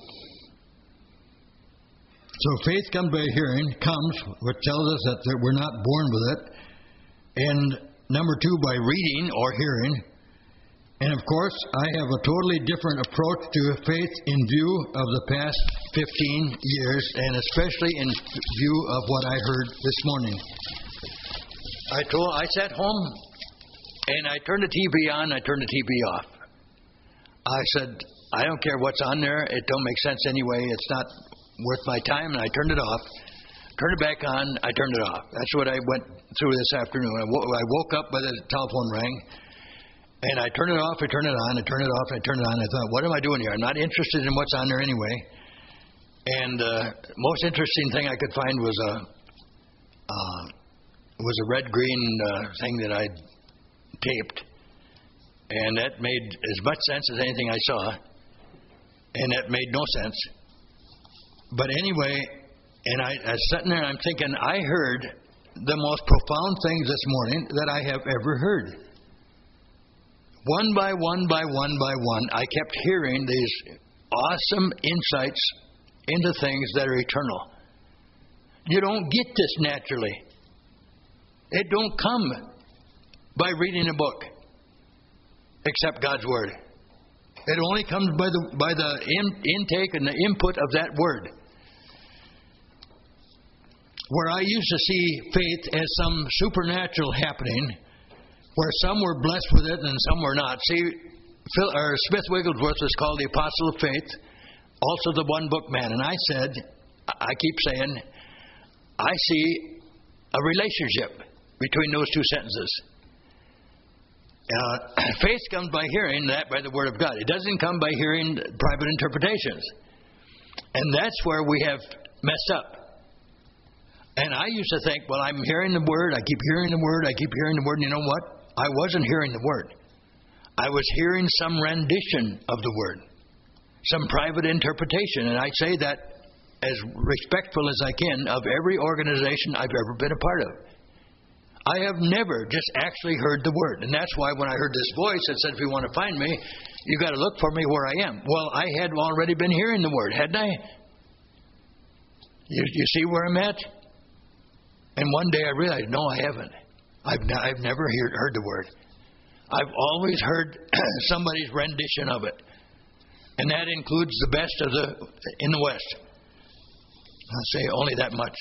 So faith comes by hearing, comes, which tells us that that we're not born with it. And number two, by reading or hearing. And of course, I have a totally different approach to faith in view of the past fifteen years, and especially in view of what I heard this morning. I told, I sat home and I turned the T V on, I turned the T V off. I said, I don't care what's on there, it don't make sense anyway, it's not worth my time, and I turned it off. Turned it back on, I turned it off. That's what I went through this afternoon. I, wo- I woke up by the telephone rang, and I turned it off, I turned it on, I turned it off, I turned it on. I thought, what am I doing here? I'm not interested in what's on there anyway. And uh, most interesting thing I could find was a uh, was a red-green uh, thing that I taped, and that made as much sense as anything I saw, and that made no sense. But anyway, and I, I was sitting there and I'm thinking, I heard the most profound things this morning that I have ever heard. One by one by one by one, I kept hearing these awesome insights into things that are eternal. You don't get this naturally. It don't come by reading a book, except God's Word. It only comes by the by the in, intake and the input of that Word. Where I used to see faith as some supernatural happening, where some were blessed with it and some were not. See, Phil, or Smith Wigglesworth was called the Apostle of Faith, also the one book man. And I said, I keep saying, I see a relationship between those two sentences. Uh, faith comes by hearing, that by the Word of God. It doesn't come by hearing private interpretations. And that's where we have messed up. And I used to think, well, I'm hearing the Word, I keep hearing the Word, I keep hearing the Word, and you know what? I wasn't hearing the Word. I was hearing some rendition of the Word, some private interpretation. And I say that as respectful as I can of every organization I've ever been a part of. I have never just actually heard the Word. And that's why when I heard this voice that said, if you want to find me, you've got to look for me where I am. Well, I had already been hearing the Word, hadn't I? You, you see where I'm at? And one day I realized, no, I haven't. I've, n- I've never hear, heard the Word. I've always heard somebody's rendition of it. And that includes the best of the in the West. I'll say only that much.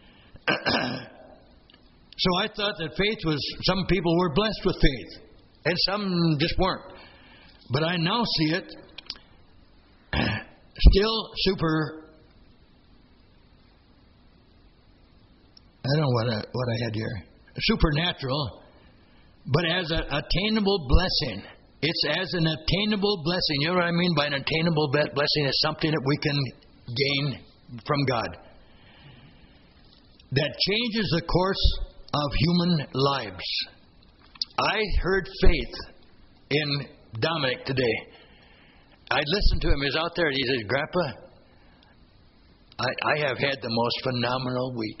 So I thought that faith was, some people were blessed with faith, and some just weren't. But I now see it still super. I don't know what I, what I had here. Supernatural, but as an attainable blessing. It's as an attainable blessing. You know what I mean by an attainable blessing? It's something that we can gain from God. That changes the course of human lives. I heard faith in Dominic today. I listened to him. He was out there and he says, Grandpa, I, I have had the most phenomenal week.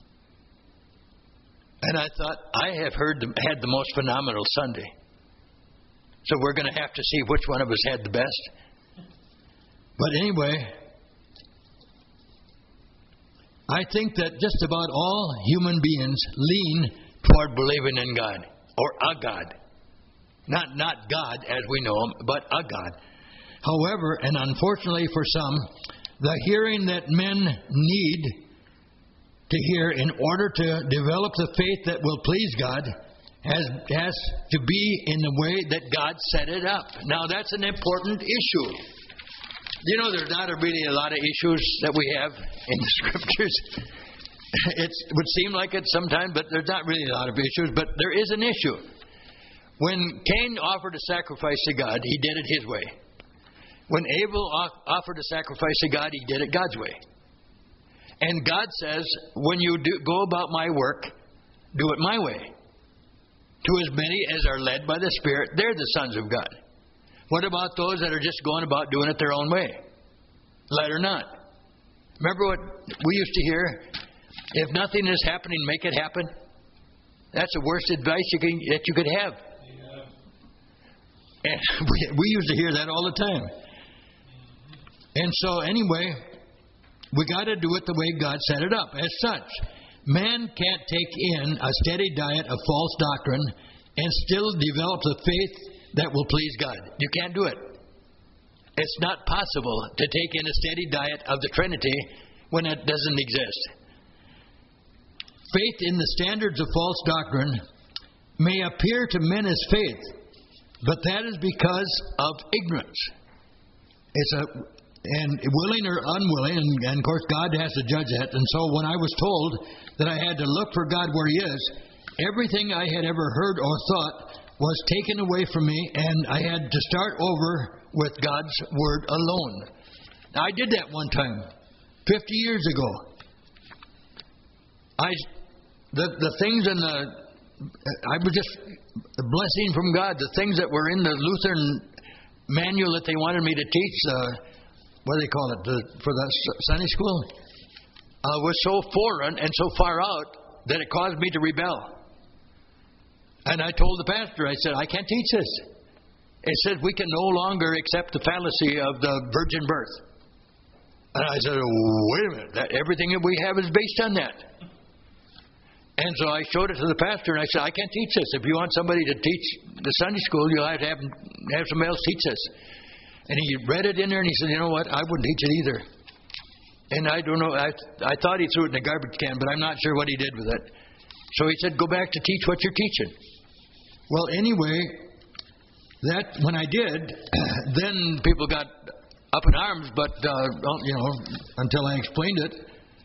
And I thought, I have heard the, had the most phenomenal Sunday. So we're going to have to see which one of us had the best. But anyway, I think that just about all human beings lean toward believing in God, or a God. Not not God as we know him, but a God. However, and unfortunately for some, the hearing that men need to hear in order to develop the faith that will please God has, has to be in the way that God set it up. Now, that's an important issue. You know, there's not a really a lot of issues that we have in the Scriptures. It's, it would seem like it sometimes, but there's not really a lot of issues. But there is an issue. When Cain offered a sacrifice to God, he did it his way. When Abel offered a sacrifice to God, he did it God's way. And God says, when you do go about my work, do it my way. To as many as are led by the Spirit, they're the sons of God. What about those that are just going about doing it their own way? Led or not. Remember what we used to hear? If nothing is happening, make it happen. That's the worst advice you can, that you could have. Yeah. And we, we used to hear that all the time. And so anyway, we got to do it the way God set it up. As such, man can't take in a steady diet of false doctrine and still develop the faith that will please God. You can't do it. It's not possible to take in a steady diet of the Trinity when it doesn't exist. Faith in the standards of false doctrine may appear to men as faith, but that is because of ignorance. It's a and willing or unwilling, and, and of course God has to judge that. And so when I was told that I had to look for God where He is, everything I had ever heard or thought was taken away from me, and I had to start over with God's Word alone. Now, I did that one time, fifty years ago. I, the the things in the, I was just a blessing from God. The things that were in the Lutheran manual that they wanted me to teach, uh, what do they call it, the, for the Sunday school, uh, was so foreign and so far out that it caused me to rebel. And I told the pastor, I said, I can't teach this. It said we can no longer accept the fallacy of the virgin birth. And I said, wait a minute, that everything that we have is based on that. And so I showed it to the pastor, and I said, I can't teach this. If you want somebody to teach the Sunday school, you'll have to have, have somebody else teach this. And he read it in there, and he said, you know what, I wouldn't teach it either. And I don't know, I, I thought he threw it in the garbage can, but I'm not sure what he did with it. So he said, go back to teach what you're teaching. Well, anyway, that when I did, then people got up in arms, but, uh, you know, until I explained it.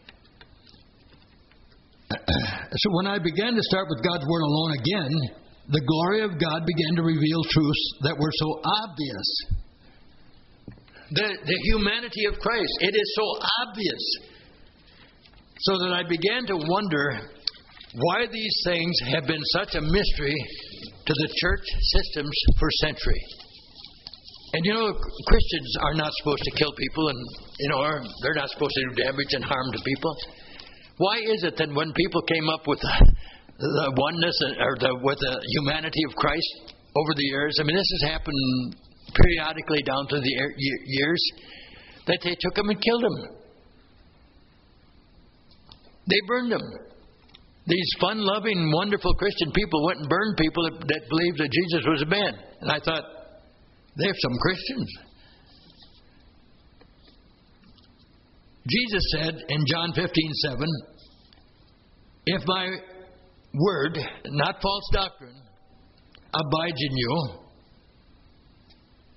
So when I began to start with God's Word alone again, the glory of God began to reveal truths that were so obvious. The, the humanity of Christ, it is so obvious. So that I began to wonder why these things have been such a mystery to the church systems for centuries. And you know, Christians are not supposed to kill people, and you know, they're not supposed to do damage and harm to people. Why is it that when people came up with the, the oneness or the, with the humanity of Christ over the years, I mean, this has happened periodically down through the years, that they took them and killed them. They burned them. These fun-loving, wonderful Christian people went and burned people that, that believed that Jesus was a man. And I thought, they have some Christians. Jesus said in John fifteen seven, if my word, not false doctrine, abides in you,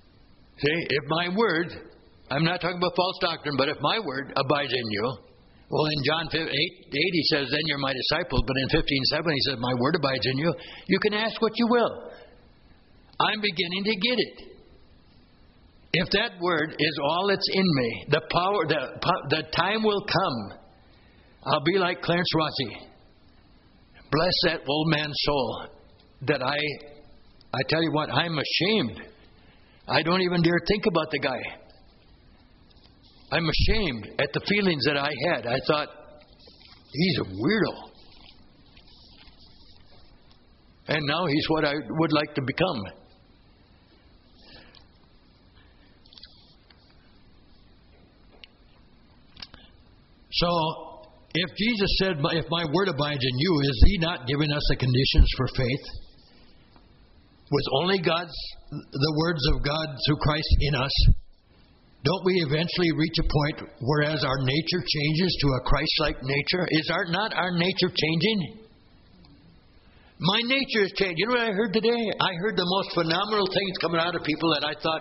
See, if my word, I'm not talking about false doctrine, but if my word abides in you, well, in John eight, eight he says, then you're my disciples. But in fifteen seven he says, my word abides in you. You can ask what you will. I'm beginning to get it. If that word is all that's in me, the power, the, the time will come. I'll be like Clarence Rossi. Bless that old man's soul. That I, I tell you what, I'm ashamed. I don't even dare think about the guy. I'm ashamed at the feelings that I had. I thought, he's a weirdo. And now he's what I would like to become. So, if Jesus said, if my word abides in you, is he not giving us the conditions for faith? With only God's, the words of God through Christ in us, don't we eventually reach a point whereas our nature changes to a Christ-like nature? Is our, not our nature changing? My nature is changing. You know what I heard today? I heard the most phenomenal things coming out of people that I thought,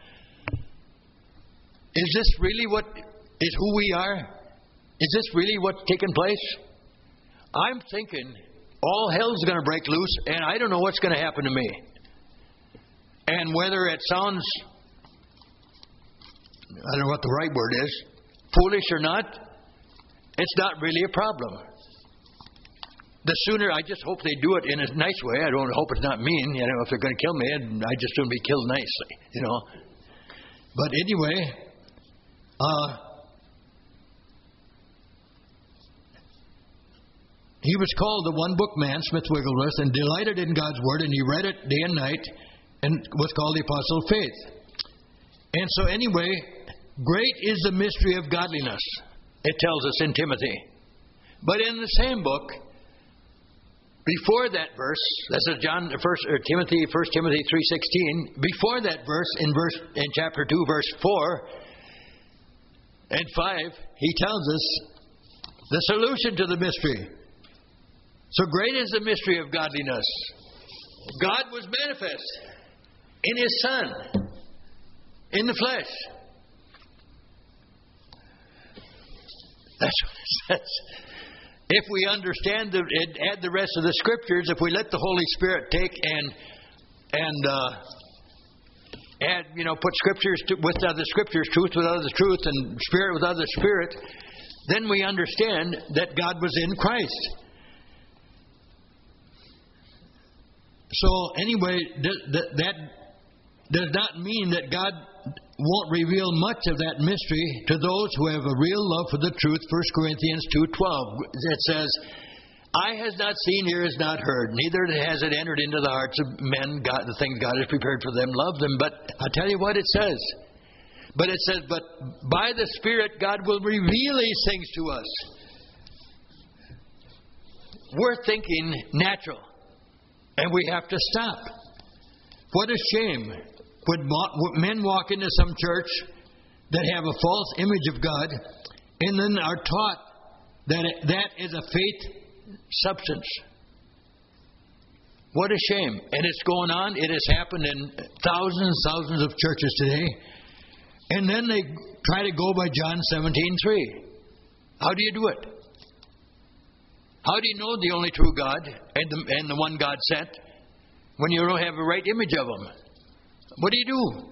is this really what is who we are? Is this really what's taking place? I'm thinking all hell's going to break loose, and I don't know what's going to happen to me. And whether it sounds, I don't know what the right word is, foolish or not, it's not really a problem. The sooner, I just hope they do it in a nice way. I don't hope it's not mean. You know, if they're going to kill me, I just want to be killed nicely. You know. But anyway, uh, he was called the one book man, Smith Wigglesworth, and delighted in God's word, and he read it day and night, and was called the Apostle of Faith. And so anyway, great is the mystery of godliness, it tells us in Timothy. But in the same book, before that verse, this is John, first, or Timothy, First Timothy three sixteen. Before that verse, in verse, in chapter two, verse four and five, he tells us the solution to the mystery. So great is the mystery of godliness. God was manifest in His Son, in the flesh. That's what it says. If we understand the, and add the rest of the Scriptures, if we let the Holy Spirit take and and uh, add, you know, put Scriptures to, with other Scriptures, truth with other truth, and Spirit with other Spirit, then we understand that God was in Christ. So anyway, th- th- that does not mean that God won't reveal much of that mystery to those who have a real love for the truth. First Corinthians two twelve. It says, eye has not seen, ear has not heard, neither has it entered into the hearts of men God, the things God has prepared for them love them. But I'll tell you what it says. But it says, but by the Spirit God will reveal these things to us. We're thinking natural, and we have to stop. What a shame when men walk into some church that have a false image of God and then are taught that it, that is a faith substance. What a shame. And it's going on. It has happened in thousands and thousands of churches today. And then they try to go by John seventeen three. How do you do it? How do you know the only true God and the, and the one God sent when you don't have a right image of Him? What do you do?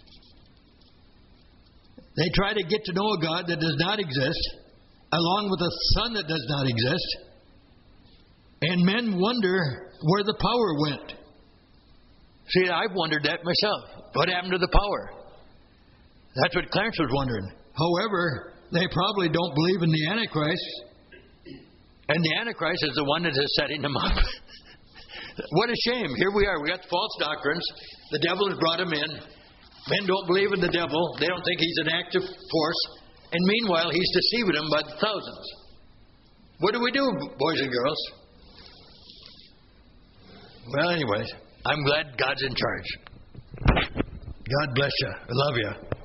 They try to get to know a God that does not exist, along with a Son that does not exist. And men wonder where the power went. See, I've wondered that myself. What happened to the power? That's what Clarence was wondering. However, they probably don't believe in the Antichrist. And the Antichrist is the one that is setting them up. What a shame. Here we are. We got false doctrines. The devil has brought them in. Men don't believe in the devil. They don't think he's an active force. And meanwhile, he's deceiving them by the thousands. What do we do, boys and girls? Well, anyways, I'm glad God's in charge. God bless you. I love you.